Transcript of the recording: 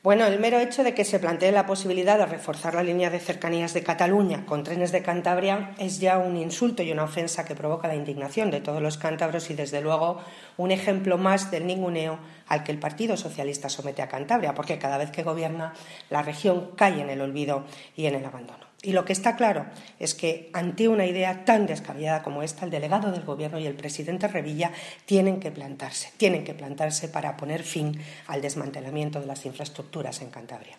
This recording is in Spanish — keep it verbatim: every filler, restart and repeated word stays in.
Bueno, el mero hecho de que se plantee la posibilidad de reforzar la línea de cercanías de Cataluña con trenes de Cantabria es ya un insulto y una ofensa que provoca la indignación de todos los cántabros y, desde luego, un ejemplo más del ninguneo al que el Partido Socialista somete a Cantabria, porque cada vez que gobierna la región cae en el olvido y en el abandono. Y lo que está claro es que, ante una idea tan descabellada como esta, el delegado del Gobierno y el presidente Revilla tienen que plantarse, tienen que plantarse para poner fin al desmantelamiento de las infraestructuras en Cantabria.